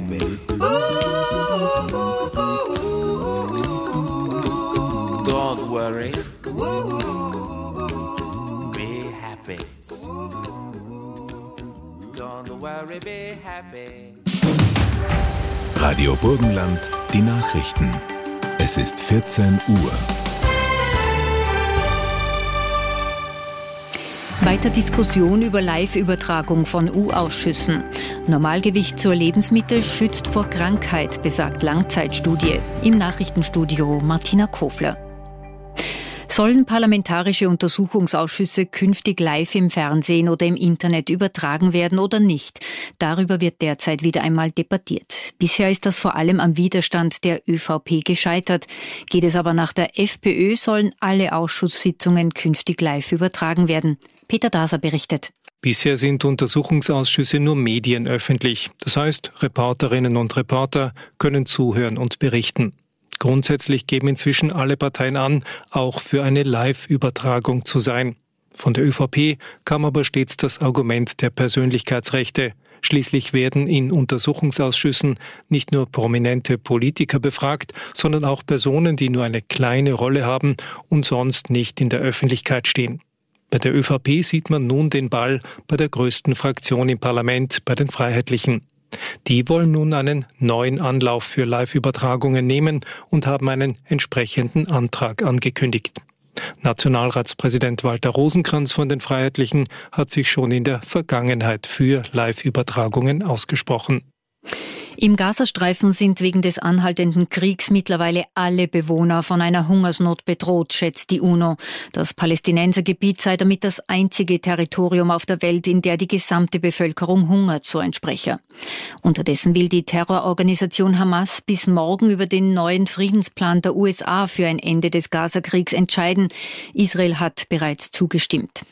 happy. Don't worry. Be happy. Don't worry, be happy. Radio Burgenland, die Nachrichten. Es ist 14 Uhr. Weiter Diskussion über Live-Übertragung von U-Ausschüssen. Normalgewicht zur Lebensmittel schützt vor Krankheit, besagt Langzeitstudie. Im Nachrichtenstudio Martina Kofler. Sollen parlamentarische Untersuchungsausschüsse künftig live im Fernsehen oder im Internet übertragen werden oder nicht? Darüber wird derzeit wieder einmal debattiert. Bisher ist das vor allem am Widerstand der ÖVP gescheitert. Geht es aber nach der FPÖ, sollen alle Ausschusssitzungen künftig live übertragen werden. Peter Daser berichtet. Bisher sind Untersuchungsausschüsse nur medienöffentlich. Das heißt, Reporterinnen und Reporter können zuhören und berichten. Grundsätzlich geben inzwischen alle Parteien an, auch für eine Live-Übertragung zu sein. Von der ÖVP kam aber stets das Argument der Persönlichkeitsrechte. Schließlich werden in Untersuchungsausschüssen nicht nur prominente Politiker befragt, sondern auch Personen, die nur eine kleine Rolle haben und sonst nicht in der Öffentlichkeit stehen. Bei der ÖVP sieht man nun den Ball bei der größten Fraktion im Parlament, bei den Freiheitlichen. Die wollen nun einen neuen Anlauf für Live-Übertragungen nehmen und haben einen entsprechenden Antrag angekündigt. Nationalratspräsident Walter Rosenkranz von den Freiheitlichen hat sich schon in der Vergangenheit für Live-Übertragungen ausgesprochen. Im Gazastreifen sind wegen des anhaltenden Kriegs mittlerweile alle Bewohner von einer Hungersnot bedroht, schätzt die UNO. Das Palästinensergebiet sei damit das einzige Territorium auf der Welt, in der die gesamte Bevölkerung hungert, so ein Sprecher. Unterdessen will die Terrororganisation Hamas bis morgen über den neuen Friedensplan der USA für ein Ende des Gazakriegs entscheiden. Israel hat bereits zugestimmt.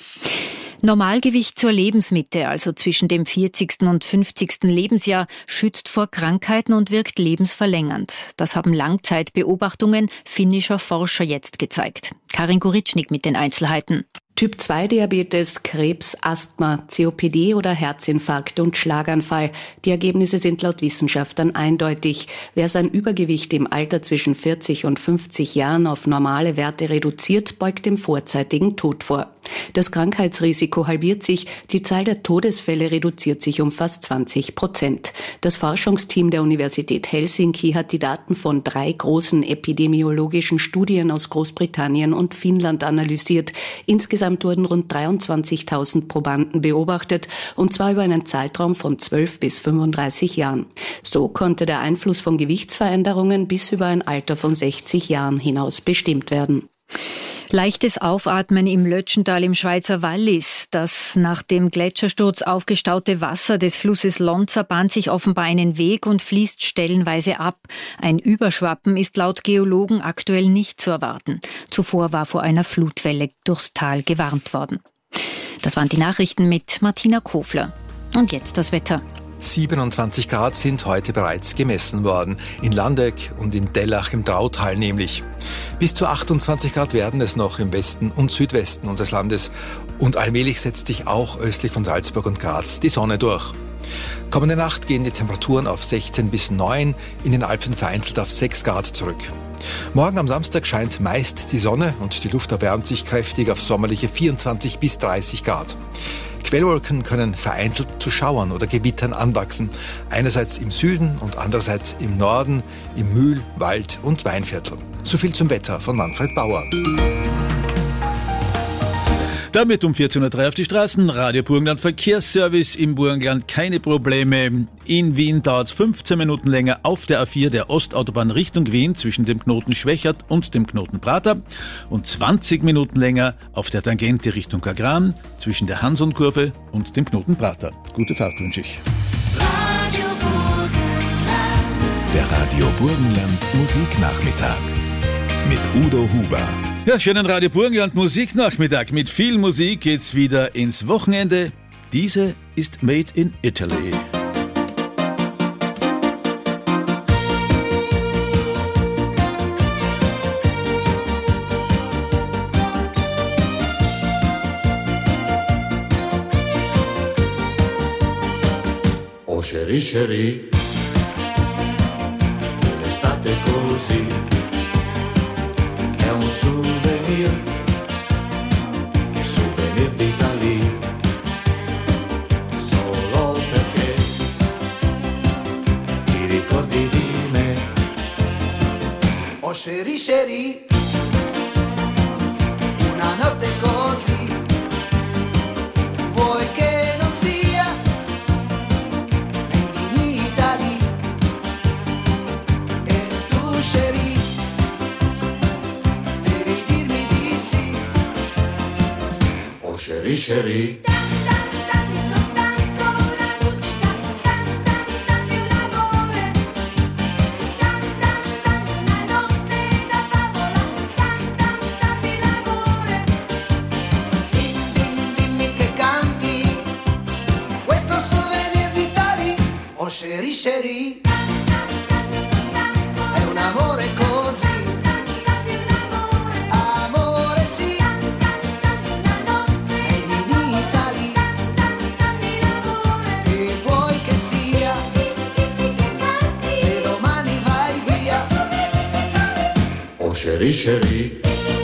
Normalgewicht zur Lebensmitte, also zwischen dem 40. und 50. Lebensjahr, schützt vor Krankheiten und wirkt lebensverlängernd. Das haben Langzeitbeobachtungen finnischer Forscher jetzt gezeigt. Karin Goritschnik mit den Einzelheiten. Typ-2-Diabetes, Krebs, Asthma, COPD oder Herzinfarkt und Schlaganfall. Die Ergebnisse sind laut Wissenschaftlern eindeutig. Wer sein Übergewicht im Alter zwischen 40 und 50 Jahren auf normale Werte reduziert, beugt dem vorzeitigen Tod vor. Das Krankheitsrisiko halbiert sich, die Zahl der Todesfälle reduziert sich um fast 20%. Das Forschungsteam der Universität Helsinki hat die Daten von 3 großen epidemiologischen Studien aus Großbritannien und Finnland analysiert. Insgesamt wurden rund 23.000 Probanden beobachtet, und zwar über einen Zeitraum von 12 bis 35 Jahren. So konnte der Einfluss von Gewichtsveränderungen bis über ein Alter von 60 Jahren hinaus bestimmt werden. Leichtes Aufatmen im Lötschental im Schweizer Wallis. Das nach dem Gletschersturz aufgestaute Wasser des Flusses Lonza bahnt sich offenbar einen Weg und fließt stellenweise ab. Ein Überschwappen ist laut Geologen aktuell nicht zu erwarten. Zuvor war vor einer Flutwelle durchs Tal gewarnt worden. Das waren die Nachrichten mit Martina Kofler. Und jetzt das Wetter. 27 Grad sind heute bereits gemessen worden. In Landeck und in Dellach im Drautal nämlich. Bis zu 28 Grad werden es noch im Westen und Südwesten unseres Landes. Und allmählich setzt sich auch östlich von Salzburg und Graz die Sonne durch. Kommende Nacht gehen die Temperaturen auf 16 bis 9, in den Alpen vereinzelt auf 6 Grad zurück. Morgen am Samstag scheint meist die Sonne und die Luft erwärmt sich kräftig auf sommerliche 24 bis 30 Grad. Quellwolken können vereinzelt zu Schauern oder Gewittern anwachsen, einerseits im Süden und andererseits im Norden, im Mühl-, Wald- und Weinviertel. So viel zum Wetter von Manfred Bauer. Damit um 14.03 Uhr auf die Straßen. Radio Burgenland Verkehrsservice im Burgenland. Keine Probleme. In Wien dauert es 15 Minuten länger auf der A4 der Ostautobahn Richtung Wien zwischen dem Knoten Schwächert und dem Knoten Prater und 20 Minuten länger auf der Tangente Richtung Kagran zwischen der Hansonkurve und dem Knoten Prater. Gute Fahrt wünsche ich. Radio Burgenland. Der Radio Burgenland Musiknachmittag mit Udo Huber. Ja, schönen Radio Burgenland Musiknachmittag. Mit viel Musik geht's wieder ins Wochenende. Diese ist Made in Italy. Oh chérie, chérie, notte così è un souvenir d'Italia, solo perché ti ricordi di me. Oh chérie chérie, una notte così, vuoi che non sia made in Italy? E tu chérie, devi dirmi di sì. Oh chérie chérie, Dammi soltanto la musica, dammi un amore, dammi una notte da favola, dammi l'amore. Dimmi che canti questo souvenir d'Italia. Oh chérie chérie, è un amore così. Dammi un amore, Amore sì, una notte made in Italy. dammi l'amore. Che vuoi che sia, Dimmi che canti, se domani vai via. oh chérie chérie.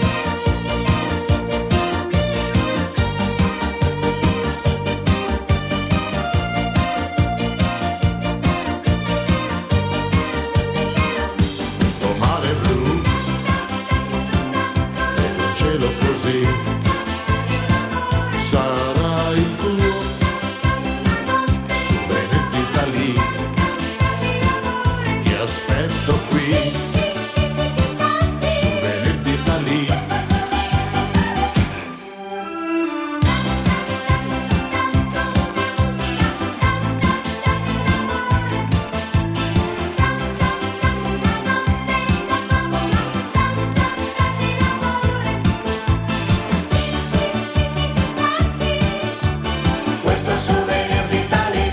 Questo mare blu ed un cielo così sarà il tuo souvenir d'Italia. Ti aspetto qui, souvenir d'Italia. Questo è souvenir d'Italia.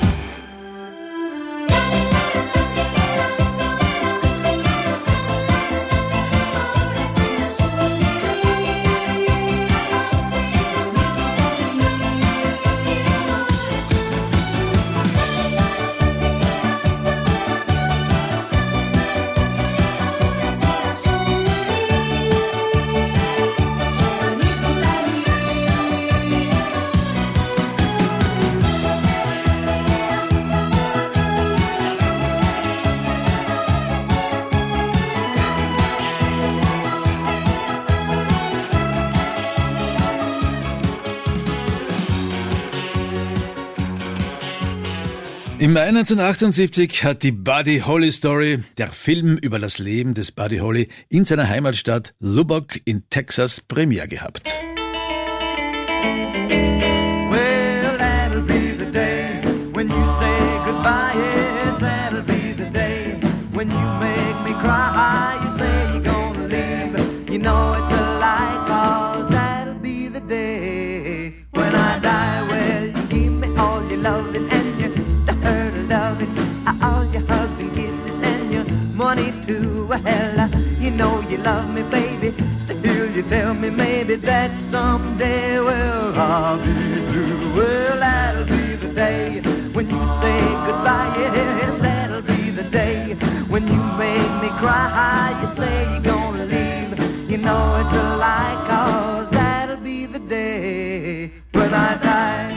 Im Mai 1978 hat die Buddy Holly Story, der Film über das Leben des Buddy Holly in seiner Heimatstadt Lubbock in Texas, Premiere gehabt. Well, that'll be the day when you say goodbye. Yes, that'll be the day when you make me cry. You say you're gonna leave, you know it's a lie, 'cause that'll be the day when I die. Well, you give me all your loving and your loving, all your hugs and kisses and your money too. Well, you know you love me, baby. Still, you tell me maybe that someday, well, I'll be blue. Well, that'll be the day when you say goodbye. Yes, that'll be the day when you make me cry. You say you're gonna leave, you know it's a lie, 'cause that'll be the day when I die.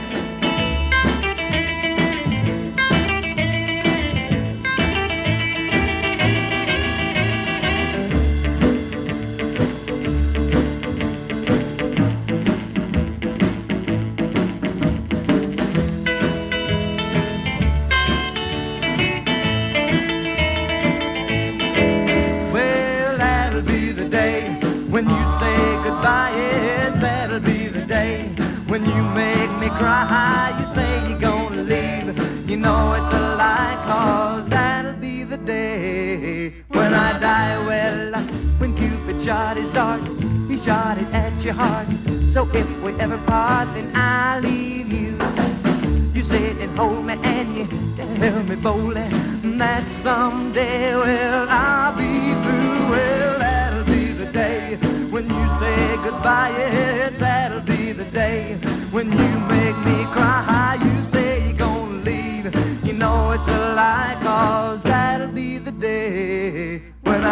When you say goodbye, yes, that'll be the day when you make me cry. You say you're gonna leave, you know it's a lie, 'cause that'll be the day when I die. Well, when Cupid shot his dart, he shot it at your heart. So if we ever part, then I'll leave you. You sit and hold me and you tell me boldly that someday, well, I'll be blue. Well, that'll be the day when you say goodbye. Yes, that'll be the day when you make me cry. You say you're gonna leave, you know it's a lie, 'cause that'll be the day when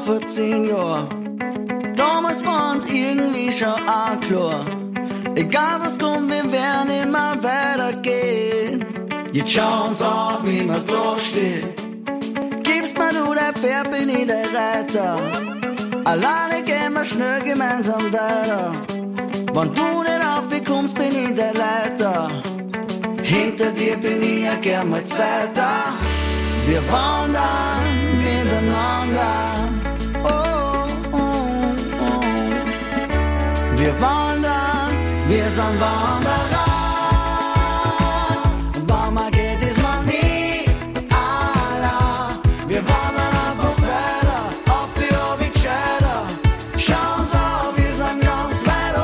vor 10 Jahren. Damals war uns irgendwie schon auch klar. Egal was kommt, wir werden immer weitergehen. Jetzt schau uns an, wie man da steht. Gibst mir du dein Pferd, bin ich der Reiter. Alleine gehen wir schnell gemeinsam weiter. Wenn du nicht aufkommst, bin ich der Leiter. Hinter dir bin ich ja gern mal Zweiter. Wir wandern miteinander. Oh, oh, oh. Wir wandern, wir sind Wanderer. Wann man geht, ist man nie allein. Wir wandern einfach weiter, auf wie ob ich gescheiter. Schau uns auf, wir sind ganz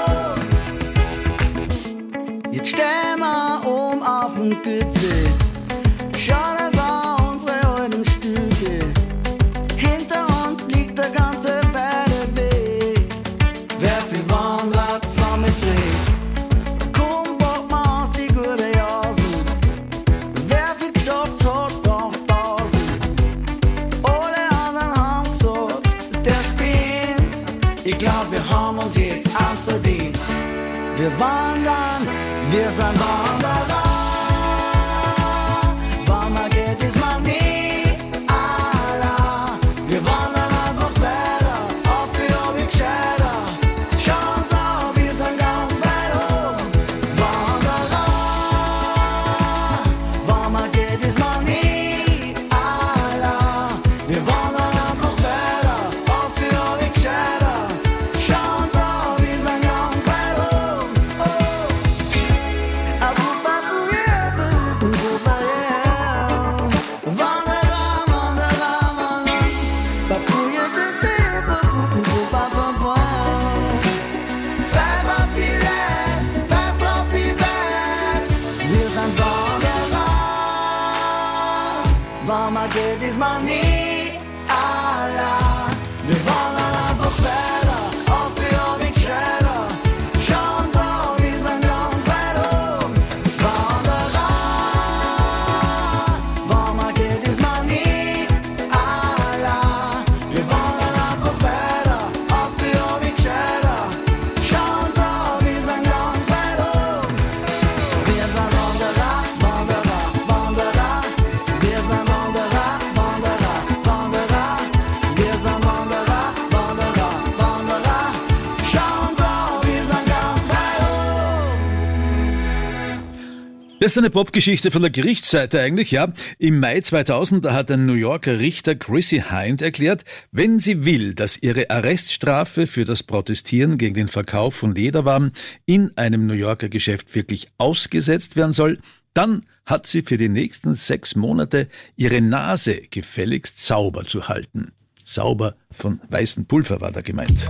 weit oben. Jetzt stehen wir oben auf dem Gipfel. Schau das an, unsere alten Stühle. Hinter uns liegt der ganze weite Weg. Wer viel wandert, zusammen trägt. Komm, bock mal aus die gute Jasen. Wer viel geschafft hat, braucht Pausen. Alle anderen haben gesagt, der spinnt. Ich glaub, wir haben uns jetzt eins verdient. Wir wandern, wir sind Wanderer. Wann man geht, ist man nie allein. Wir wandern einfach weiter, auf wie ob ich gescheiter. Schau uns auf, wir sind ganz weit oben. Wanderer. Wann man geht, ist man nie allein. Wir wandern einfach weiter, auf wie ob ich gescheiter. Schau uns auf, wir sind ganz weit oben. Oh. Geht ist man nie allein. Wir wandern einfach weiter, auf wie ob ich gescheiter. Schau uns auf, wir sind ganz weit oben. Wanderer. Wann man geht, ist man nie allein. Wir wandern einfach weiter, auf wie ob ich gescheiter. Schau uns auf, wir sind ganz weit oben. Wir sind Wanderer, Wanderer, Wanderer. Wir sind Wanderer. Das ist eine Popgeschichte von der Gerichtsseite eigentlich, ja. Im Mai 2000, da hat ein New Yorker Richter Chrissy Hind erklärt, wenn sie will, dass ihre Arreststrafe für das Protestieren gegen den Verkauf von Lederwaren in einem New Yorker Geschäft wirklich ausgesetzt werden soll, dann hat sie für die nächsten 6 Monate ihre Nase gefälligst sauber zu halten. Sauber von weißem Pulver war da gemeint.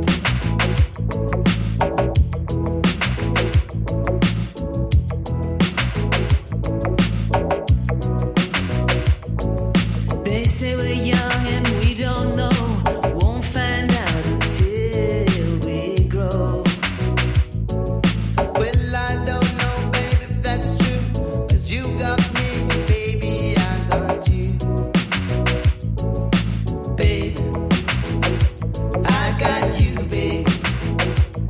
They say we're young and we don't know. Won't find out until we grow. Well, I don't know, baby, if that's true. 'Cause you got me, baby, I got you. Babe, I got you, babe.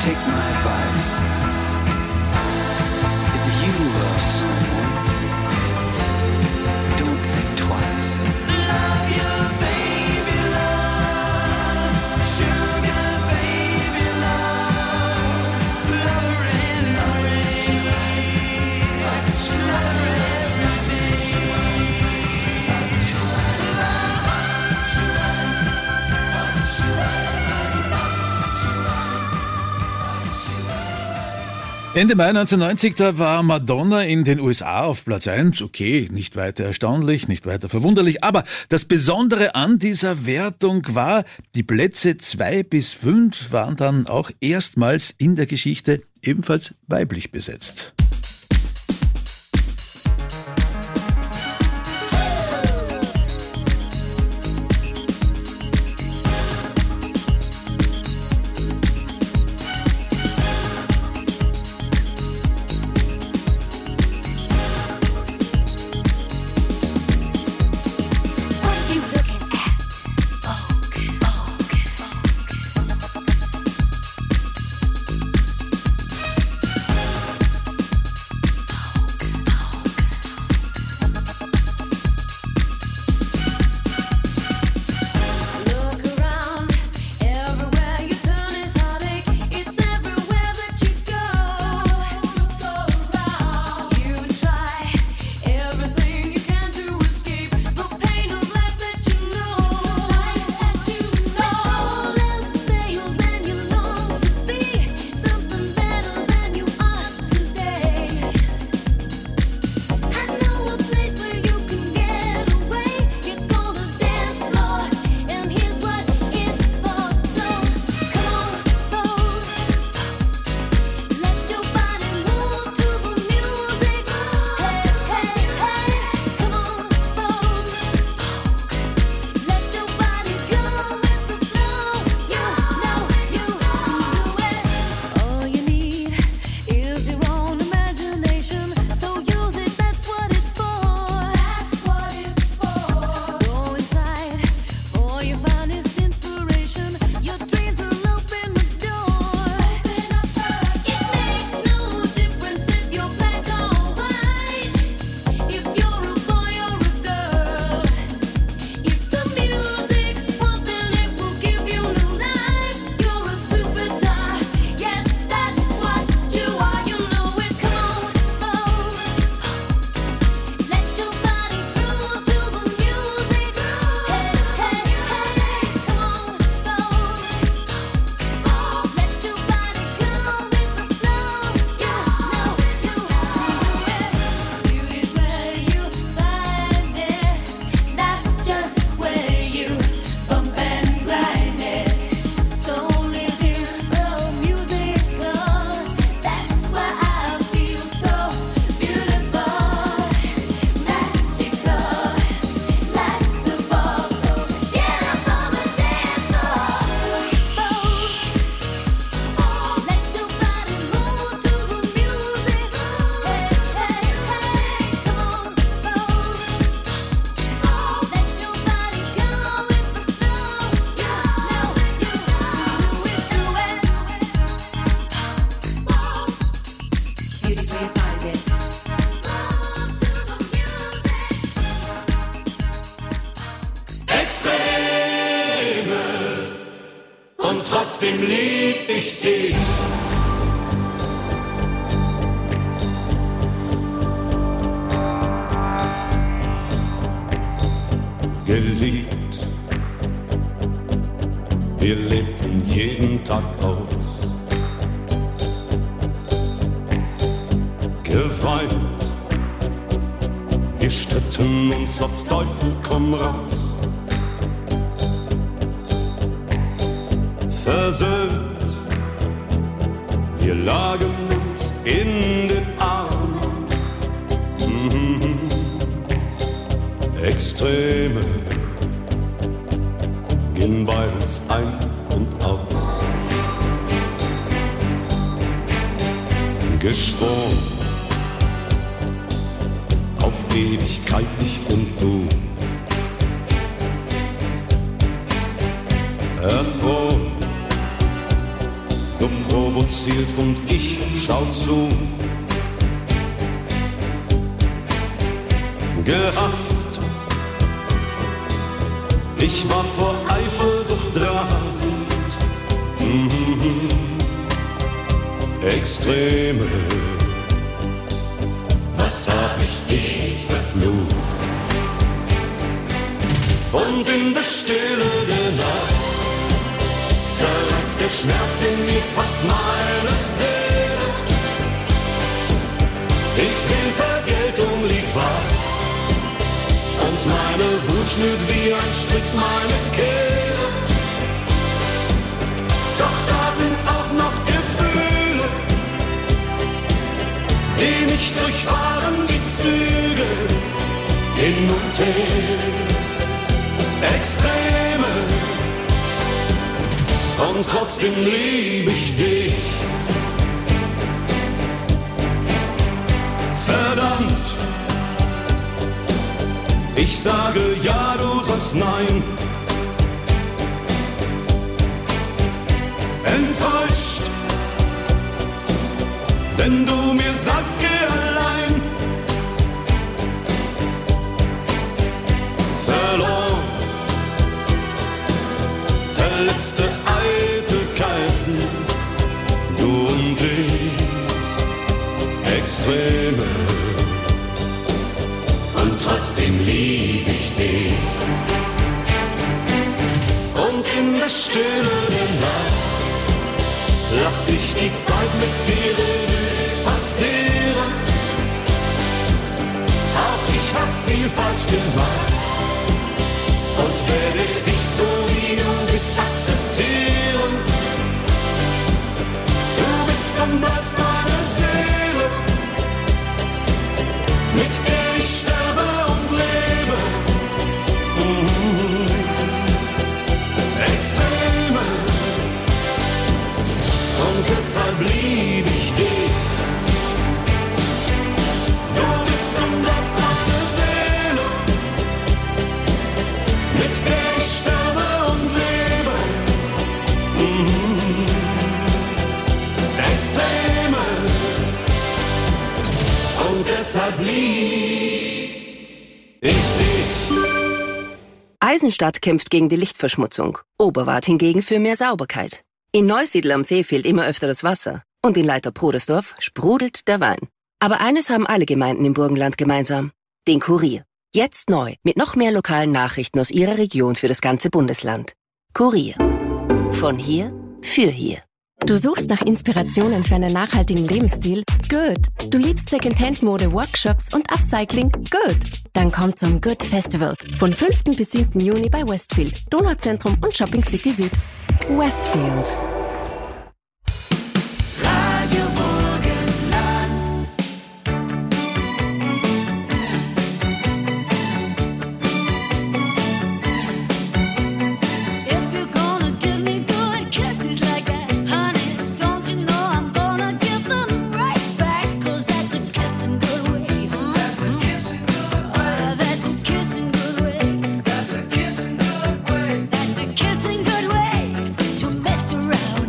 take my advice. If you love someone, don't think twice. Love you, baby, love. Sugar, baby, love. Love her anyway. Love her Ende Mai 1990, da war Madonna in den USA auf Platz 1. Okay, nicht weiter erstaunlich, nicht weiter verwunderlich. Aber das Besondere an dieser Wertung war, die Plätze 2 bis 5 waren dann auch erstmals in der Geschichte ebenfalls weiblich besetzt. trotzdem lieb ich dich. Geliebt, wir lebten jeden Tag aus. Geweint, wir stritten uns auf Teufel komm raus. Versöhnt, wir lagen uns in den Armen. Extreme gehen bei uns ein und aus. Geschworen auf Ewigkeit, ich und du. Erfroren du provozierst und ich schau zu. Gehasst, ich war vor Eifersucht rasend. Extreme, was hab ich dich verflucht? Und in der Stille der Nacht zerreißt der Schmerz in mir fast meine Seele. Ich will Vergeltung, lieg wach, und meine Wut schnürt wie ein Strick meine Kehle. Doch da sind auch noch Gefühle, die mich durchfahren wie Züge, hin und her. Extreme, und trotzdem lieb ich dich. Verdammt, ich sage ja, du sagst nein. Enttäuscht, wenn du mir sagst, geh allein. Verloren, verletzte Eitelkeiten, du und ich, Extreme, und trotzdem lieb ich dich. Und in der Stille der Nacht lass ich die Zeit mit dir Revue passieren. Auch ich hab viel falsch gemacht und werde dich so wie du bist akzeptieren. Du bist und bleibst meine Seele, mit der ich sterbe und lebe. Extreme, und deshalb lieb ich dich. Du bist und bleibst meine Seele, mit der ich sterbe und lebe. Extreme, und deshalb lieb ich dich. Eisenstadt kämpft gegen die Lichtverschmutzung, Oberwart hingegen für mehr Sauberkeit. In Neusiedl am See fehlt immer öfter das Wasser und in Leiter-Prodersdorf sprudelt der Wein. Aber eines haben alle Gemeinden im Burgenland gemeinsam: den Kurier. Jetzt neu, mit noch mehr lokalen Nachrichten aus ihrer Region für das ganze Bundesland. Kurier. Von hier für hier. Du suchst nach Inspirationen für einen nachhaltigen Lebensstil? Gut. Du liebst Secondhand-Mode, Workshops und Upcycling? Gut. Dann komm zum Good Festival von 5. bis 7. Juni bei Westfield, Donauzentrum und Shopping City Süd. Westfield. Radio Burgenland. If you're gonna give me good kisses like that, honey, don't you know I'm gonna give them right back? 'Cause that's a kissing good way. That's a kissing good way. That's a kissing good way. That's a kissing good way. That's a kissing good way to mess around.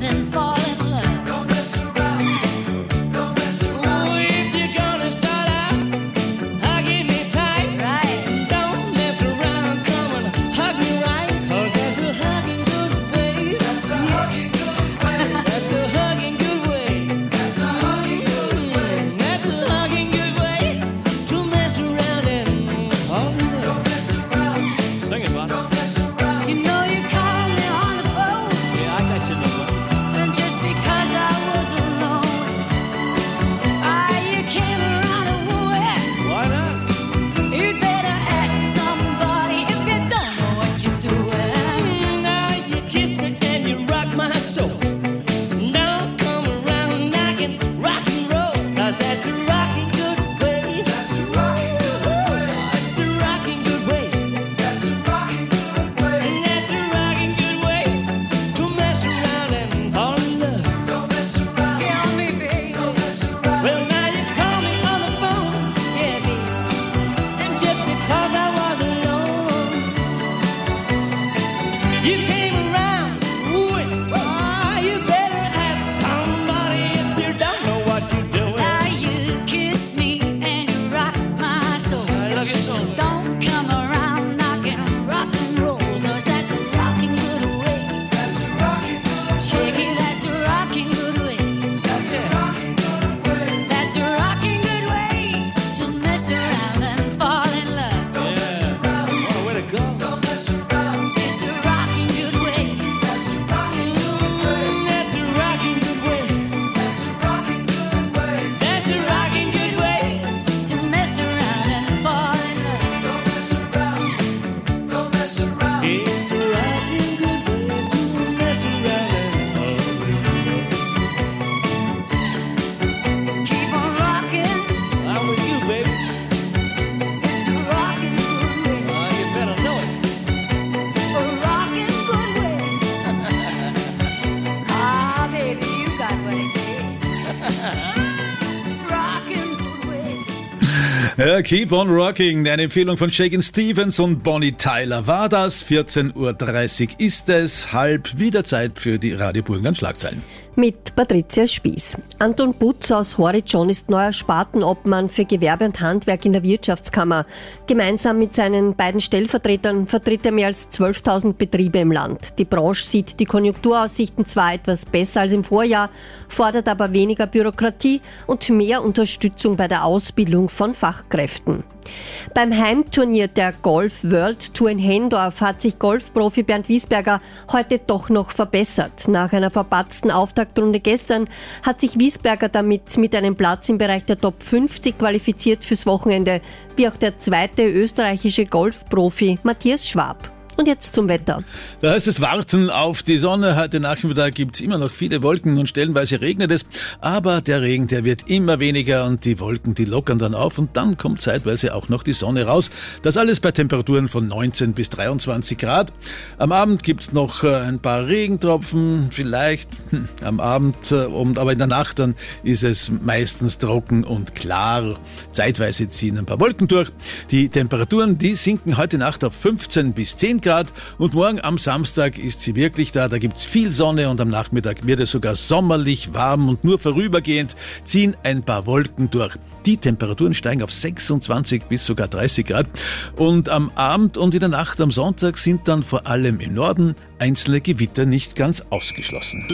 Ja, Keep on Rocking, eine Empfehlung von Shakin' Stevens und Bonnie Tyler war das. 14.30 Uhr ist es, halb wieder Zeit für die Radio Burgenland Schlagzeilen. Mit Patricia Spieß. Anton Butz aus Horizon ist neuer Spartenobmann für Gewerbe und Handwerk in der Wirtschaftskammer. Gemeinsam mit seinen beiden Stellvertretern vertritt er mehr als 12.000 Betriebe im Land. Die Branche sieht die Konjunkturaussichten zwar etwas besser als im Vorjahr, fordert aber weniger Bürokratie und mehr Unterstützung bei der Ausbildung von Fachkräften. Beim Heimturnier der Golf World Tour in Hendorf hat sich Golfprofi Bernd Wiesberger heute doch noch verbessert. Nach einer verpatzten Auftaktrunde gestern hat sich Wiesberger damit mit einem Platz im Bereich der Top 50 qualifiziert fürs Wochenende, wie auch der zweite österreichische Golfprofi Matthias Schwab. Und jetzt zum Wetter. Da heißt es warten auf die Sonne. Heute Nachmittag gibt's immer noch viele Wolken und stellenweise regnet es. Aber der Regen, der wird immer weniger und die Wolken, die lockern dann auf und dann kommt zeitweise auch noch die Sonne raus. Das alles bei Temperaturen von 19 bis 23 Grad. Am Abend gibt's noch ein paar Regentropfen, vielleicht am Abend, aber in der Nacht dann ist es meistens trocken und klar. Zeitweise ziehen ein paar Wolken durch. Die Temperaturen, die sinken heute Nacht auf 15 bis 10 Grad und morgen am Samstag ist sie wirklich da. Da gibt's viel Sonne und am Nachmittag wird es sogar sommerlich warm und nur vorübergehend ziehen ein paar Wolken durch. Die Temperaturen steigen auf 26 bis sogar 30 Grad und am Abend und in der Nacht am Sonntag sind dann vor allem im Norden einzelne Gewitter nicht ganz ausgeschlossen.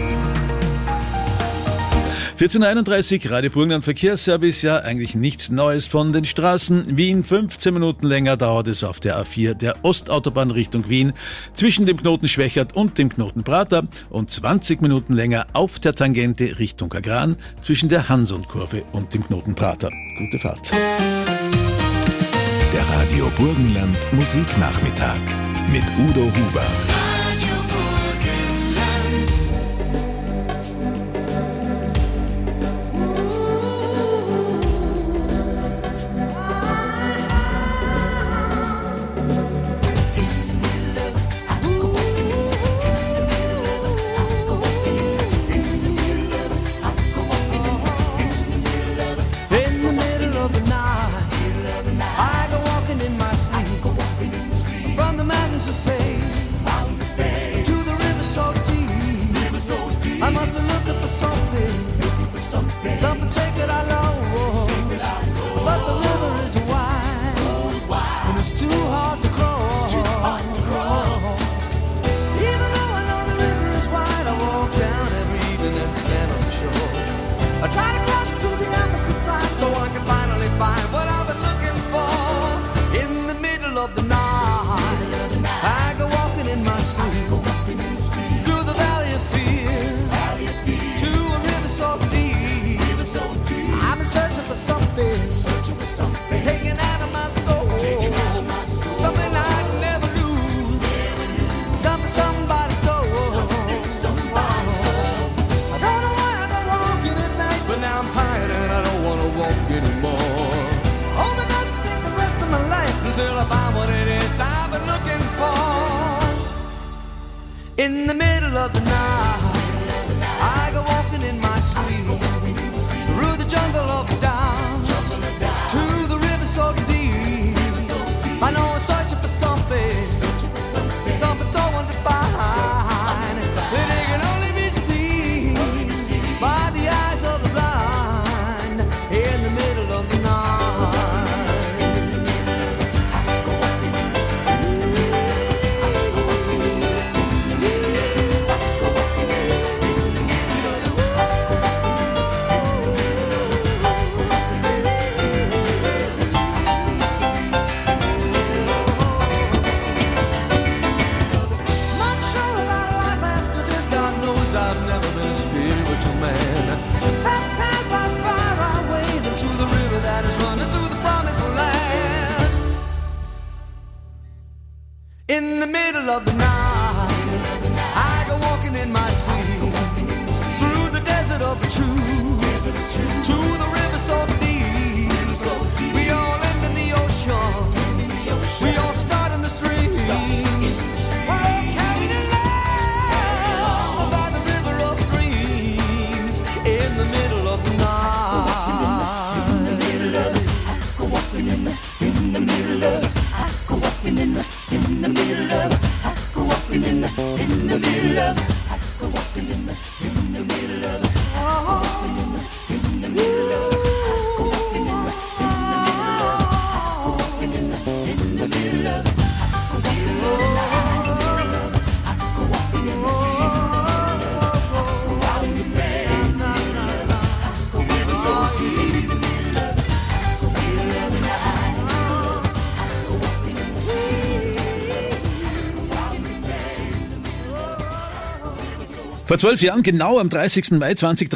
14.31 Radio Burgenland Verkehrsservice, ja eigentlich nichts Neues von den Straßen. Wien 15 Minuten länger dauert es auf der A4 der Ostautobahn Richtung Wien zwischen dem Knoten Schwächert und dem Knoten Prater und 20 Minuten länger auf der Tangente Richtung Agran zwischen der Hansund-Kurve und dem Knoten Prater. Gute Fahrt. Der Radio Burgenland Musiknachmittag mit Udo Huber. Something sacred I lost, but the river is wide, and it's too hard to cross. Even though I know the river is wide, I walk down every evening and stand on the shore. I try to cross to the opposite side so I can finally find what I've been looking for. In the middle of the night, I go walking in my sleep through the valley of fear to a river so deep. I've been searching for something, taken out of my soul, something I'd never lose, something somebody stole. I don't know why I go walking at night, but now I'm tired and I don't want to walk anymore. I hope it doesn't take the rest of my life until I find what it is I've been looking for. In the middle of the night, I go walking in my sleep through the jungle of doubt to the river so deep. I know I'm searching for something, something so undefined that it can only be seen by the eyes of the blind. In the middle of the night. Spiritual man, baptized by fire, I wade into the river that is running to the promised land. In the middle of the night, I go walking in my sleep through the desert of the truth to the river so deep. We all end in the ocean, we all start in the streams. We're all carried along by the river of dreams. In the middle of the night, Vor 12 Jahren, genau am 30. Mai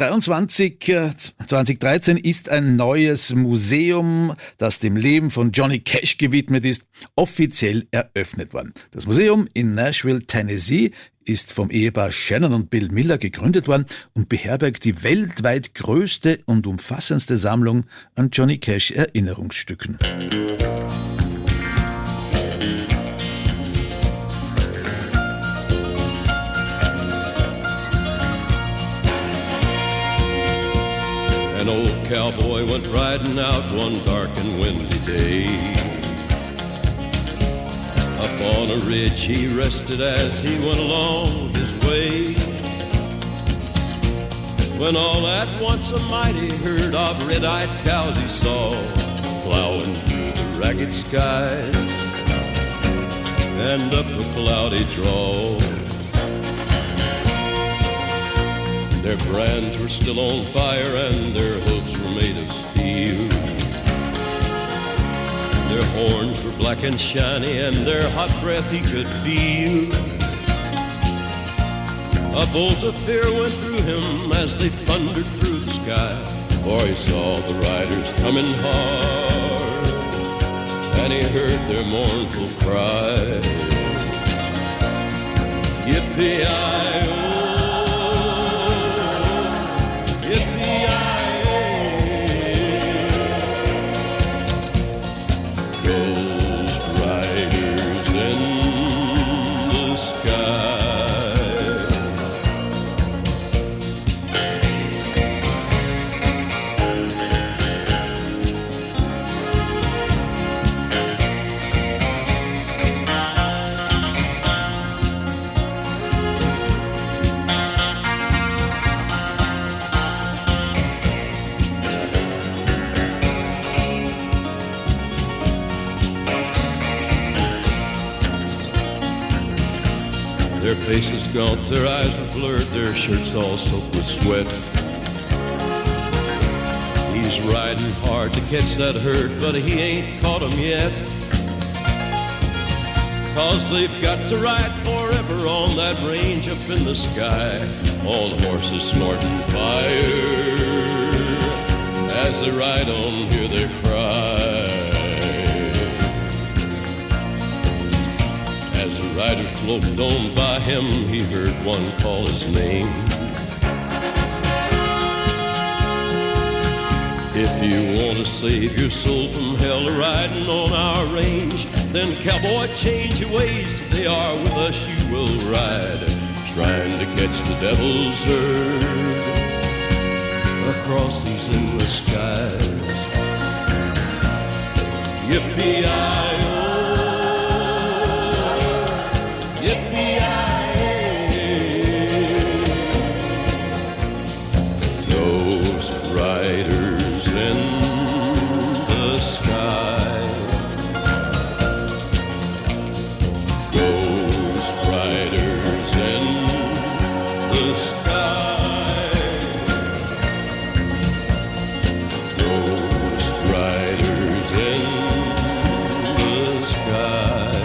2013, ist ein neues Museum, das dem Leben von Johnny Cash gewidmet ist, offiziell eröffnet worden. Das Museum in Nashville, Tennessee, ist vom Ehepaar Shannon und Bill Miller gegründet worden und beherbergt die weltweit größte und umfassendste Sammlung an Johnny Cash Erinnerungsstücken. An old cowboy went riding out one dark and windy day. Up on a ridge he rested as he went along his way, when all at once a mighty herd of red-eyed cows he saw plowing through the ragged skies and up a cloudy draw. Their brands were still on fire and their hooves were made of steel. Their horns were black and shiny and their hot breath he could feel. A bolt of fear went through him as they thundered through the sky, for he saw the riders coming hard and he heard their mournful cry. Yippee-yi-oh! Their faces gaunt, their eyes were blurred, their shirts all soaked with sweat. He's riding hard to catch that herd, but he ain't caught 'em yet. 'Cause they've got to ride forever on that range up in the sky, all the horses snorting fire. As they ride on, hear their cry. As the rider sloped on by him, he heard one call his name. If you want to save your soul from hell riding on our range, then cowboy, change your ways. Today are with us you will ride, trying to catch the devil's herd across these endless skies. Yippee-yi-oh! Riders in the sky, ghost riders in the sky, ghost riders in the sky.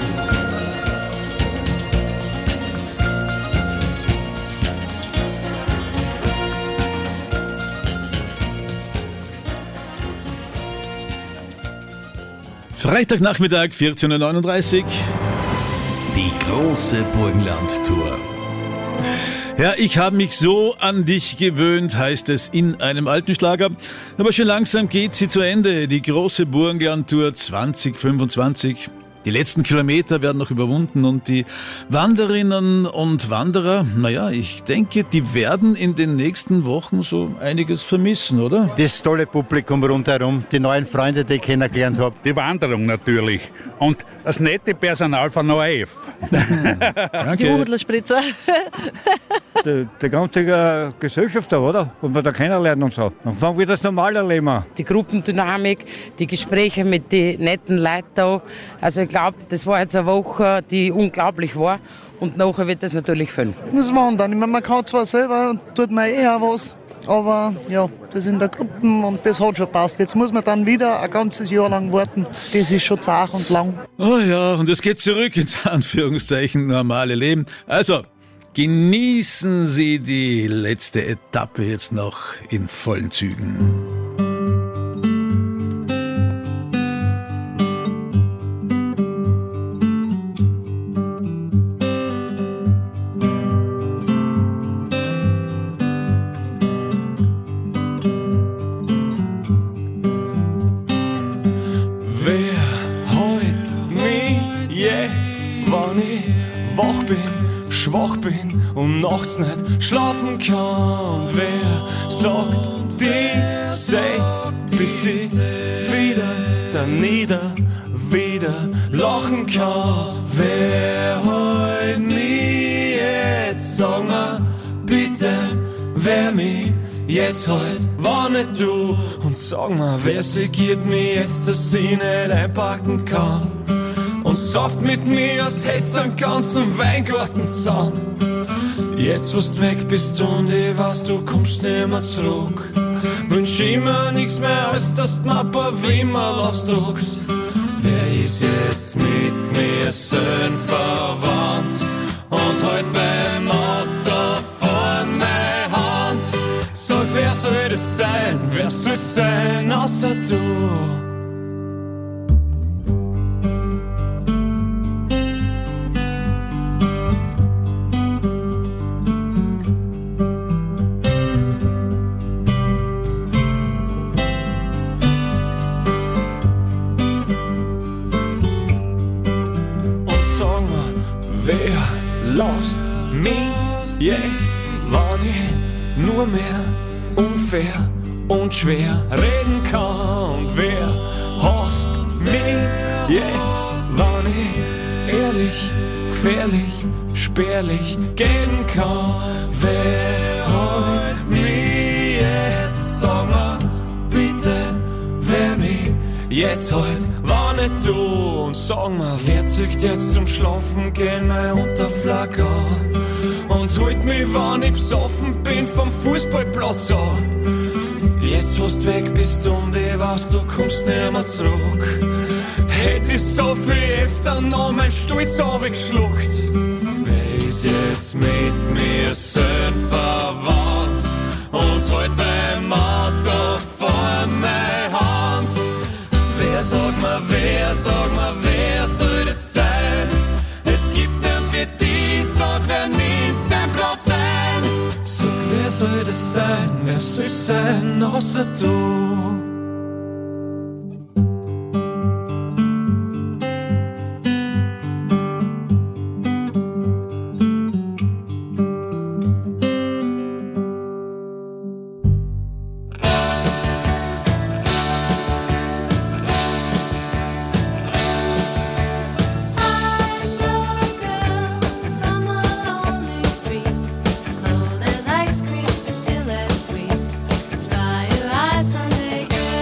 Freitagnachmittag, 14.39 Uhr. Die große Burgenland-Tour. Ja, ich habe mich so an dich gewöhnt, heißt es in einem alten Schlager. Aber schon langsam geht sie zu Ende, die große Burgenland-Tour 2025. Die letzten Kilometer werden noch überwunden und die Wanderinnen und Wanderer, naja, ich denke, die werden in den nächsten Wochen so einiges vermissen, oder? Das tolle Publikum rundherum, die neuen Freunde, die ich kennengelernt habe. Die Wanderung natürlich und das nette Personal von ORF. Danke. Judlerspritzer. Die ganze Gesellschaft da, oder? Und wir da kennenlernen und so. Dann fangen wir das normale Leben an. Die Gruppendynamik, die Gespräche mit den netten Leuten da. Also ich glaube, das war jetzt eine Woche, die unglaublich war. Und nachher wird das natürlich füllen. Das Wandern. Ich meine, man kann zwar selber, tut man eher was. Aber ja, das in der Gruppe und das hat schon passt. Jetzt muss man dann wieder ein ganzes Jahr lang warten. Das ist schon zart und lang. Oh ja, und es geht zurück ins Anführungszeichen normale Leben. Also, Genießen Sie die letzte Etappe jetzt noch in vollen Zügen. Schwach bin und nachts nicht schlafen kann. Wer sagt die Sätze, bis ich wieder lachen kann? Wer heut mich jetzt, sag mir bitte, wer mich jetzt heut, war nicht du? Und sag mir, wer segiert mich jetzt, dass ich nicht einpacken kann? Und sauft mit mir, als hätt's einen ganzen Weingarten zusammen. Jetzt, wo's weg bist und ich weiß, du kommst nimmer zurück, wünsch ich mir nix mehr, als dass du mir ein paar Wimmerl ausdruckst. Wer ist jetzt mit mir schön verwandt und heut beim Auto vorne Hand? Sag, wer soll das sein, wer soll's sein, außer du? Jetzt, wann ich nur mehr unfair und schwer reden kann. Und wer hasst mich jetzt, wann ich ehrlich, gefährlich, spärlich gehen kann? Wer holt mich jetzt, sag mal bitte, wer mich jetzt heut, war nicht du? Und sag mal, wer zieht jetzt zum Schlafen gehen mein Unterflag an? Und holt mich, wann ich besoffen bin, vom Fußballplatz an. Jetzt, wo du weg bist und ich weiß, du kommst nimmer zurück, hätt ich so viel öfter noch mein Stolz aufgeschluckt. Wer ist jetzt mit mir schön verwandt und heut beim Auto vor meine Hand? Wer sagt mir, wer soll das sein? Es gibt nicht wie die, sag, wer nimmt den Platz ein? Sag, wer soll das sein, wer soll sein, außer du? Cold as ice cream, but still as sweet. Dry your eyes, Sunday.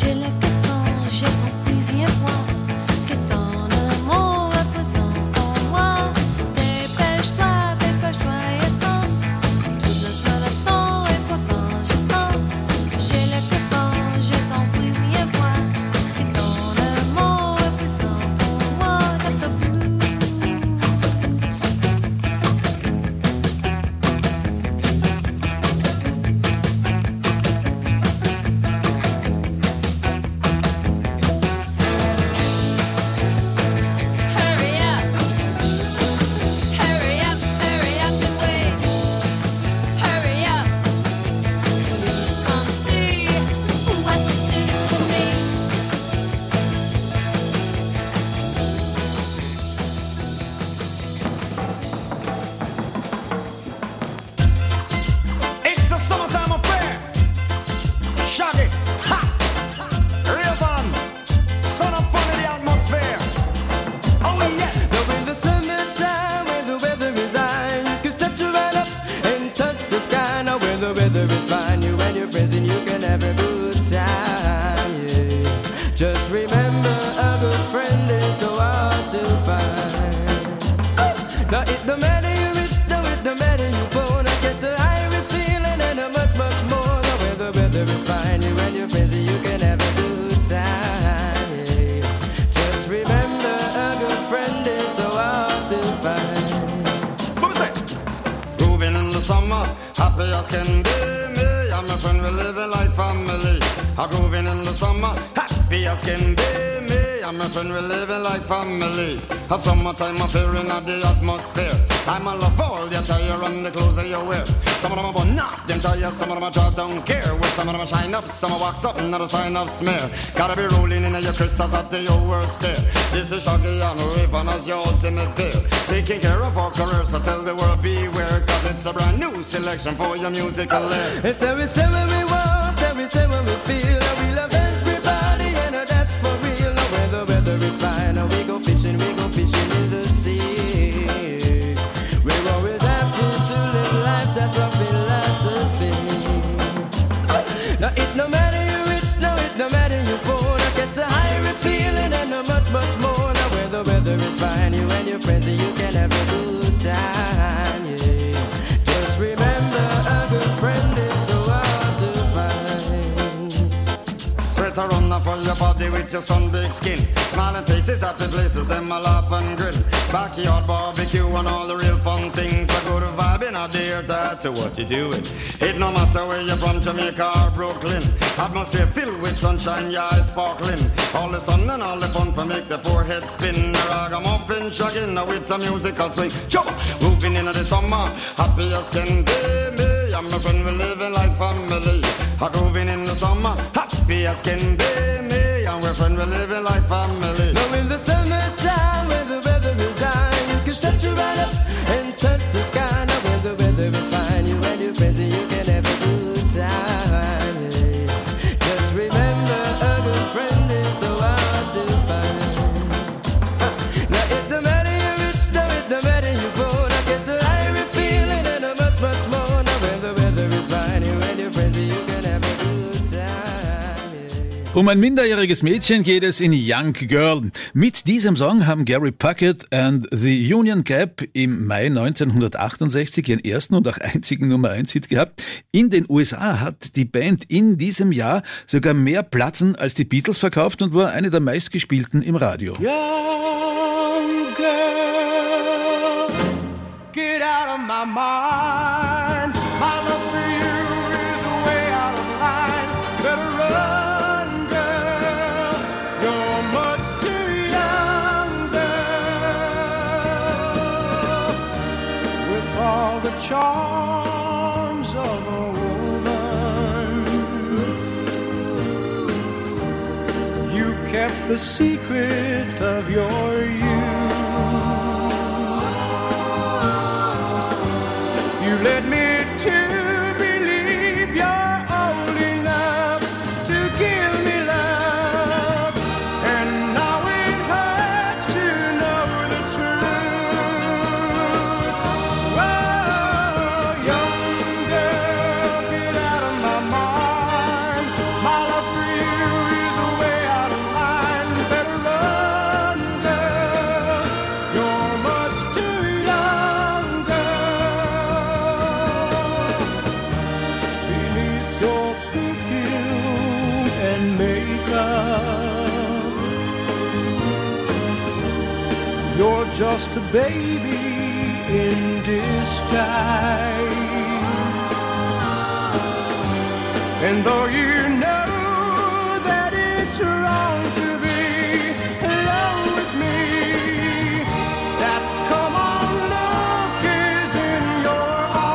J'ai le cœur, j'ai compris, viens voir ce que ton amour représente pour moi. Dépêche-toi et attends. Toute la semaine absent et pourtant j'attends. J'ai le cœur, j'ai compris, viens voir ce que ton amour représente pour moi. Dr. Blues. Hurry up and wait. Hurry up, please come see what you do to me. It's a summertime affair. Shaggy, ha, real fun, son of fun in the atmosphere. Oh yes. Now in the summertime when the weather is high, you can stretch your right up and touch the sky. Now when the weather is fine, you and your friends and you can have a good time, yeah. Just remember a good friend is so hard to find. Now it don't matter you rich, no it don't matter you poor. Now get the higher feeling and a much, much more. Now when the weather is fine, you and your friends and you can have a good time, yeah. Just remember a good friend is so hard to find. What was it? Grooving in the summer, happy as can be. Me and my friend we living like family. I'm grooving in the summer, happy as can be. Me and my friend we living like family. A summertime appearing at the atmosphere. I'm a love all the attire and the clothes that you wear. Some of them are born not them tires, some of them are just don't care. Where some of them are shine up, some are wax up, not a sign of smear. Gotta be rolling in your crystals at the your worst there. This is Shaggy and Raven as your ultimate bear. Taking care of our careers, so tell the world beware. Cause it's a brand new selection for your musical lair. And so we say what we want, and we say what we feel. And we love everybody, and that's for real. Now when the weather is fine, and we go fishing in the sea. We're always happy to live life, that's our philosophy. Now it no matter you rich, no it no matter you poor. Now get the higher feeling and a much, much more. Now when the weather is fine, you and your friends, and you can have a good time, yeah. Just remember a good friend is so hard to find. Sweater run up for your body with your sun big skin. Smiling faces, happy places, them a laugh and grin. Backyard barbecue and all the real fun things. A good vibe in a dear dad to what you doing. It no matter where you're from, Jamaica or Brooklyn. Atmosphere filled with sunshine, your eyes sparkling. All the sun and all the fun for make the poor head spin. Ragamuffin shagging with a musical swing. Chopper, moving into the summer, happy as can be. Me and my friend we living like family. A grooving in the summer, happy as can be. Me and my friend we living like family. Now in the summertime when the weather is high, you can stretch your right up and touch the sky. Now when the weather is fine, you and your friends and you can have a good time, yeah. Just remember a good friend is so hard to find. Now it don't matter you rich, no it don't matter you poor. Now get the higher feeling and a much, much more. Now when the weather is fine, you and your friends and you can have a good time, yeah. Um ein minderjähriges Mädchen geht es in Young Girl. Mit diesem Song haben Gary Puckett and the Union Gap im Mai 1968 ihren ersten und auch einzigen Nummer-1-Hit gehabt. In den USA hat die Band in diesem Jahr sogar mehr Platten als die Beatles verkauft und war eine der meistgespielten im Radio. Young girl, get out of my mind. My love for you is way out of line. Better run, girl. You're much too young, girl. With all the charms of a woman, you've kept the secret of your youth. You led me to believe you're old enough to give me love, and now it hurts to know the truth. Oh, young girl, get out of my mind. My love for you is you're just a baby in disguise. And though you know that it's wrong to be alone with me, that come on look is in your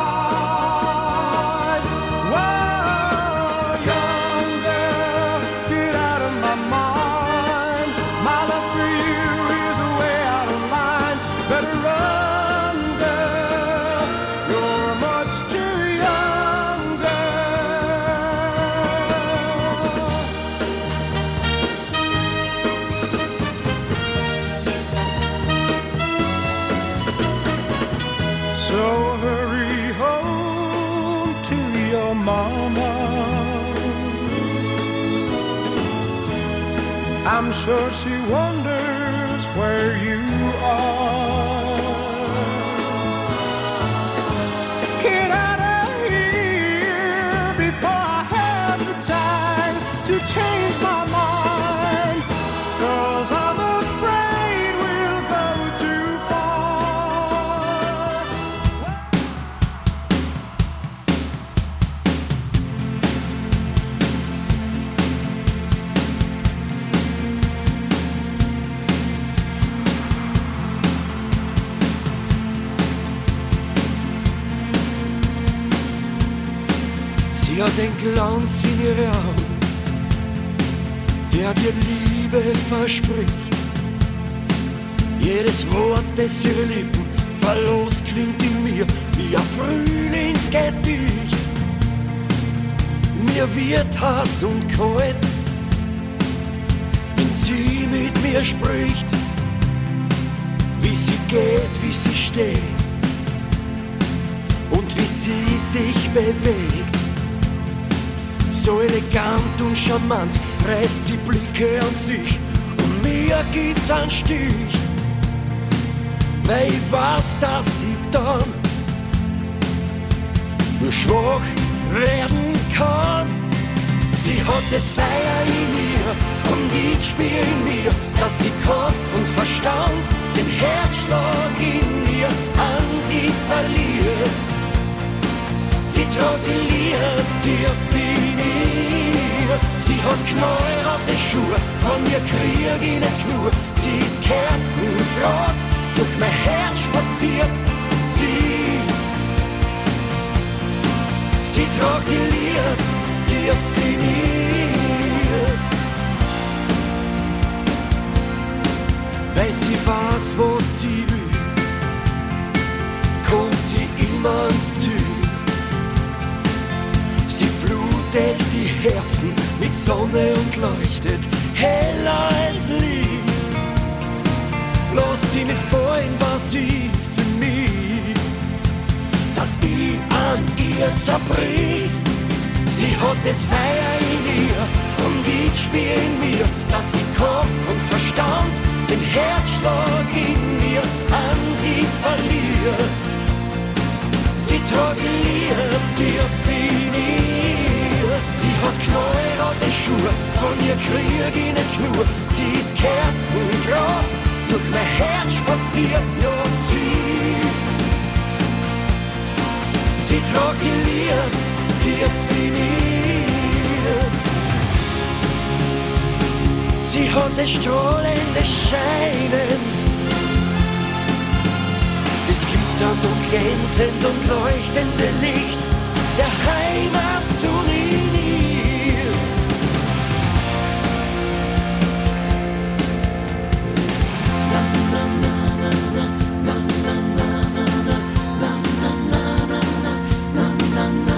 eyes. Whoa, young girl, get out of my mind. My love for you is way out of line. Better run, girl, you're much too young, so hurry home to your mama. I'm sure she wonders where you are. Get out of here before I have the time to change my mind, 'cause I'm afraid we'll go too far. Sie hat ein Glanz in ihre Augen, der dir Liebe verspricht. Jedes Wort, das ihre Lippen verlost, klingt in mir wie ein Frühlingsgedicht. Mir wird heiß und kalt, wenn sie mit mir spricht. Wie sie geht, wie sie steht und wie sie sich bewegt. So elegant und charmant reißt sie Blicke an sich und mir gibt's einen Stich, weil ich weiß, dass sie dann nur schwach werden kann. Sie hat das Feuer in ihr und ich spür in mir, dass sie Kopf und Verstand den Herzschlag in mir an sie verliert. Sie trägt die Liebe tief in ihr. Sie hat knallharte Schuhe, von mir krieg ich nicht nur. Sie ist kerzengrad durch mein Herz spaziert. Sie trägt die Liebe tief in ihr. Weil sie weiß, wo sie will, kommt sie immer ans Ziel. Sie flutet die Herzen mit Sonne und leuchtet heller als Licht. Lass sie mich freuen, war sie für mich, dass ich an ihr zerbrich. Sie hat das Feuer in ihr und ich spür in mir, dass sie Kopf und Verstand den Herzschlag in mir an sie verliert. Sie trägt die Liebe tief in ihr. Sie hat knallharte Schuhe, von ihr krieg ich nicht nur. Sie ist kerzengrad durch mein Herz spaziert. Ja, sie trägt die Liebe tief in ihr. Sie hat das strahlende Scheinen, das glitzernd und glänzend und leuchtende Licht der Heimatsonne in ihr. Na, na, na, na, na, na, na, na, na, na, na, na, na, na, na, na,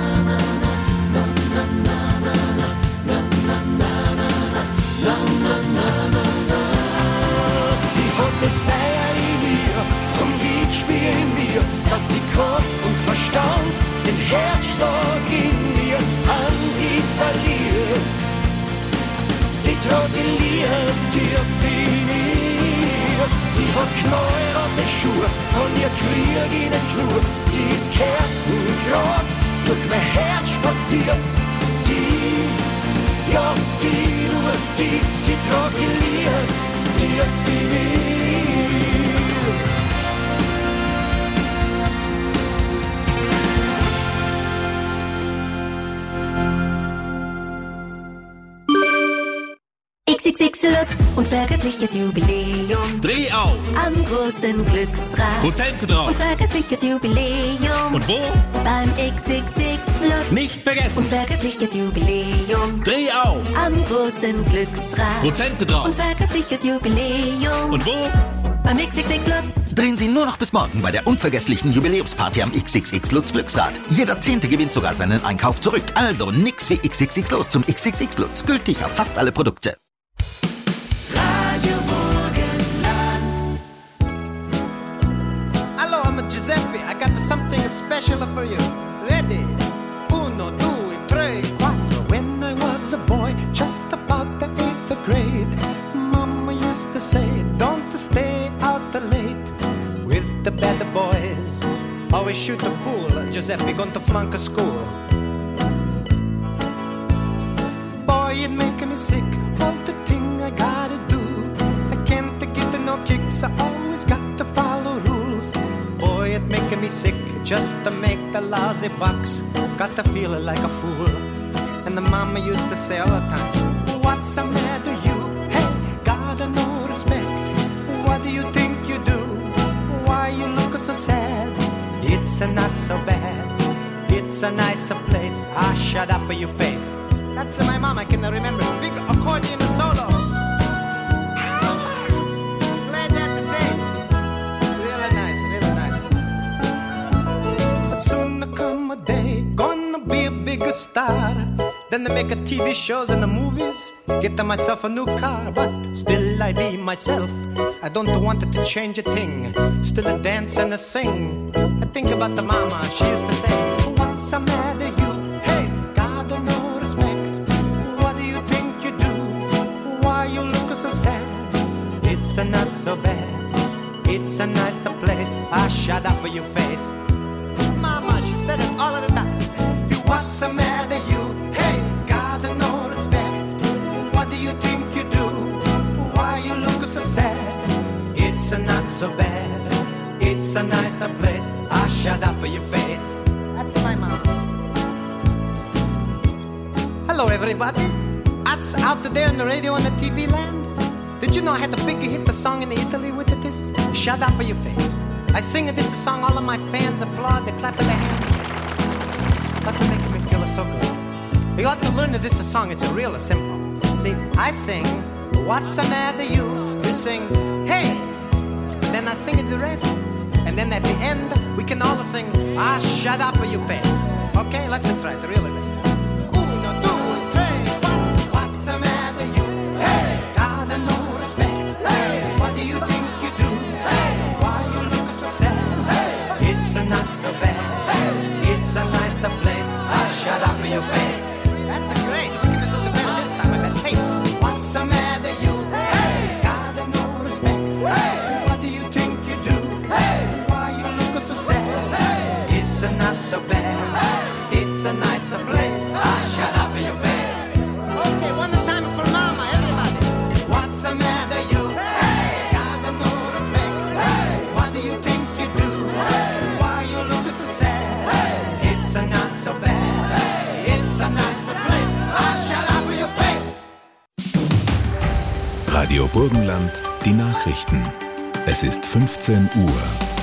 sie hat das Feuer in ihr und ich spür in mir, dass sie Kopf und Verstand den Herzschlag in mir an sie verliert. Sie trägt die Liebe tief in ihr. Sie hat knallharte Schuhe, von ihr krieg ich nicht nur. Sie ist kerzengrad durch mein Herz spaziert. Ja, nur sie trägt die Liebe tief in ihr. XXX Lutz. Unvergessliches Jubiläum. Dreh auf! Am großen Glücksrad. Prozente drauf! Unvergessliches Jubiläum. Und wo? Beim XXX Lutz. Nicht vergessen! Unvergessliches Jubiläum. Dreh auf! Am großen Glücksrad. Prozente drauf! Unvergessliches Jubiläum. Und wo? Beim XXX Lutz. Drehen Sie nur noch bis morgen bei der unvergesslichen Jubiläumsparty am XXX Lutz Glücksrad. Jeder 10. gewinnt sogar seinen Einkauf zurück. Also nix wie XXX los zum XXX Lutz. Gültig auf fast alle Produkte. Radio Burgenland. Hello, I'm Giuseppe. I got something special for you. Ready? 1, 2, 3, 4. When I was a boy, just about the 8th grade, Mama used to say, don't stay out late with the bad boys. Always shoot the pool. Giuseppe going to flunk a school. Boy, it make me sick. All the thing I gotta do. I can't get no kicks. I always got to follow rules. Boy, it make me sick just to make the lousy bucks. Got to feel like a fool. And the mama used to say all the time, what's the matter you? Hey, gotta no respect. What do you think you do? Why you look so sad? It's not so bad. It's a nicer place. Ah, shut up your face. That's my mom, I can remember. Big accordion solo. Play that thing. Really nice, really nice. But soon there come a day, gonna be a big star. Then they make a TV shows and the movies. Get myself a new car, but still I be myself. I don't want it to change a thing. Still I dance and I sing. I think about the mama, she used to say, what's the matter you? Hey, God no respect. What do you think you do? Why you look so sad? It's not so bad. It's a nicer place. Ah, shut up your face. Mama, she said it all of the time. What's the matter you? Hey, God no respect. What do you think you do? Why you look so sad? It's not so bad. It's a nicer place. Ah, shut up your face. That's my mom. Hello, everybody. That's out there on the radio and the TV land. Did you know I had the big hit the song in Italy with this? Shut up your face. I sing this song, all of my fans applaud, they clap their hands. That's making me feel so good. You ought to learn that this song, it's real simple. See, I sing, what's the matter you? You sing, hey. Then I sing the rest. And then at the end, we can all sing, ah, shut up your face. Okay, let's try it, really. 1, 2, 3, 4. What's the matter you? Hey, God no respect. Hey, what do you think you do? Hey, why you look so sad? Hey, it's not so bad. Hey, it's a nicer place. Ah, shut up your face. That's great. We can do the better this time. I bet. Hey, what's the matter you? Hey, God no respect. Hey, what do you think you do? Hey, why you look so sad? Hey, it's not so bad. It's a nicer place. Ah, shut up your face. Okay, one time for mama, everybody. What's the matter you? Hey, God no respect. Hey, what do you think you do? Hey, why you look so sad? Hey, it's not so bad. Hey, it's a nicer place. Ah, shut up your face. Radio Burgenland, die Nachrichten. Es ist 15 Uhr.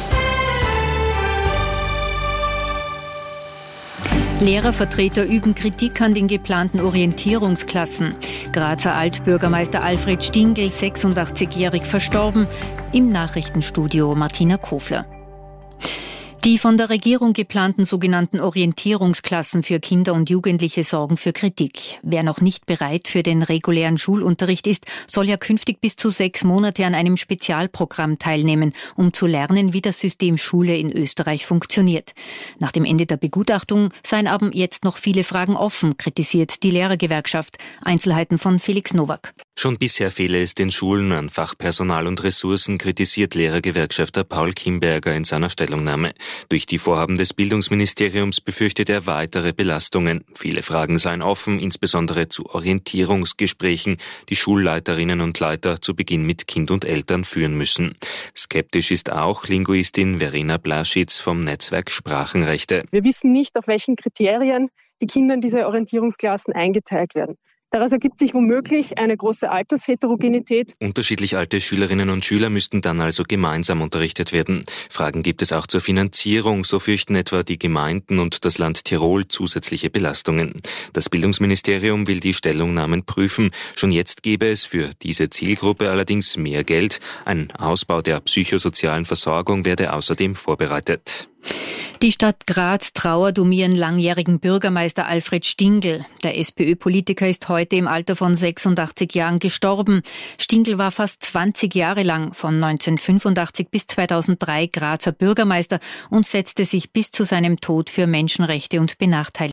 Lehrervertreter üben Kritik an den geplanten Orientierungsklassen. Grazer Altbürgermeister Alfred Stingl, 86-jährig, verstorben. Im Nachrichtenstudio Martina Kofler. Die von der Regierung geplanten sogenannten Orientierungsklassen für Kinder und Jugendliche sorgen für Kritik. Wer noch nicht bereit für den regulären Schulunterricht ist, soll ja künftig bis zu 6 Monate an einem Spezialprogramm teilnehmen, um zu lernen, wie das System Schule in Österreich funktioniert. Nach dem Ende der Begutachtung seien aber jetzt noch viele Fragen offen, kritisiert die Lehrergewerkschaft. Einzelheiten von Felix Nowak. Schon bisher fehle es den Schulen an Fachpersonal und Ressourcen, kritisiert Lehrergewerkschafter Paul Kimberger in seiner Stellungnahme. Durch die Vorhaben des Bildungsministeriums befürchtet er weitere Belastungen. Viele Fragen seien offen, insbesondere zu Orientierungsgesprächen, die Schulleiterinnen und Leiter zu Beginn mit Kind und Eltern führen müssen. Skeptisch ist auch Linguistin Verena Blaschitz vom Netzwerk Sprachenrechte. Wir wissen nicht, auf welchen Kriterien die Kinder in diese Orientierungsklassen eingeteilt werden. Daraus ergibt sich womöglich eine große Altersheterogenität. Unterschiedlich alte Schülerinnen und Schüler müssten dann also gemeinsam unterrichtet werden. Fragen gibt es auch zur Finanzierung. So fürchten etwa die Gemeinden und das Land Tirol zusätzliche Belastungen. Das Bildungsministerium will die Stellungnahmen prüfen. Schon jetzt gäbe es für diese Zielgruppe allerdings mehr Geld. Ein Ausbau der psychosozialen Versorgung werde außerdem vorbereitet. Die Stadt Graz trauert um ihren langjährigen Bürgermeister Alfred Stingl. Der SPÖ-Politiker ist heute im Alter von 86 Jahren gestorben. Stingl war fast 20 Jahre lang, von 1985 bis 2003, Grazer Bürgermeister und setzte sich bis zu seinem Tod für Menschenrechte und Benachteiligungen